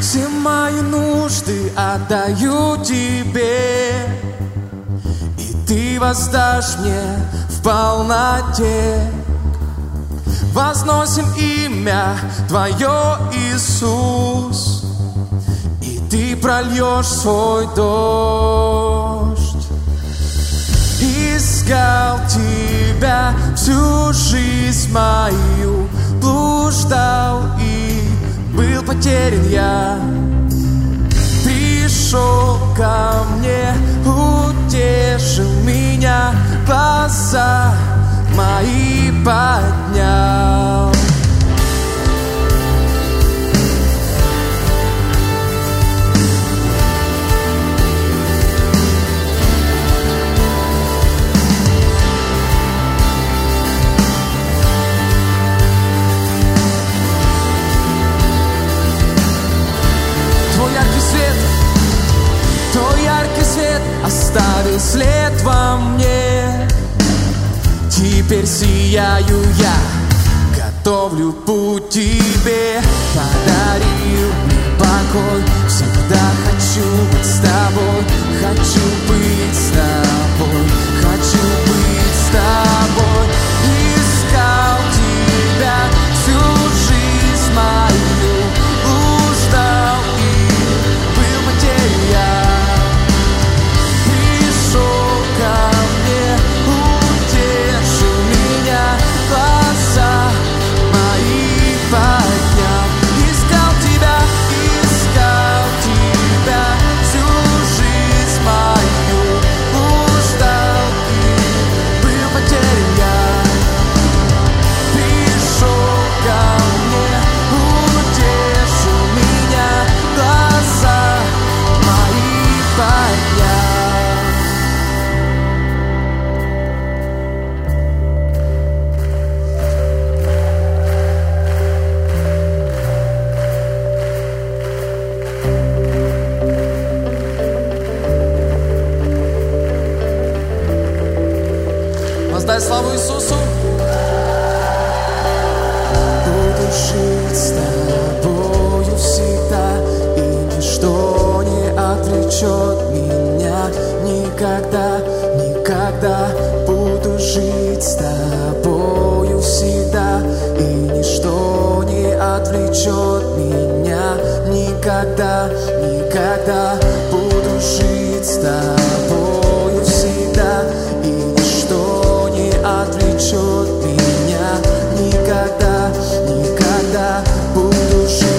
Все мои нужды отдаю тебе, и ты воздашь мне в полноте. Возносим имя Твое, Иисус, и Ты прольешь свой дождь. Искал Тебя всю жизнь мою, блуждал и был потерян я. Пришел ко мне, утешил меня, глаза мои поднял. Твой яркий свет оставил след во мне. Теперь сияю я, готовлю путь тебе. Подарил мне покой, всегда хочу быть с тобой. Хочу быть с тобой, хочу быть с тобой. Искал тебя всю жизнь мою, блуждал и был потерян я. Пришел ко мне, утешил меня, глаза мои поднял. Искал тебя всю жизнь мою, блуждал и был потерян я. Пришел ко мне, утешил меня, глаза мои поднял. Воздай славу Иисусу. Буду жить с тобою всегда, и ничто не отвлечет меня никогда, никогда. Буду жить с тобою всегда, и ничто не отвлечет меня никогда, никогда. Буду жить с тобою всегда, и ничто не отвлечет меня никогда, никогда. Буду жить.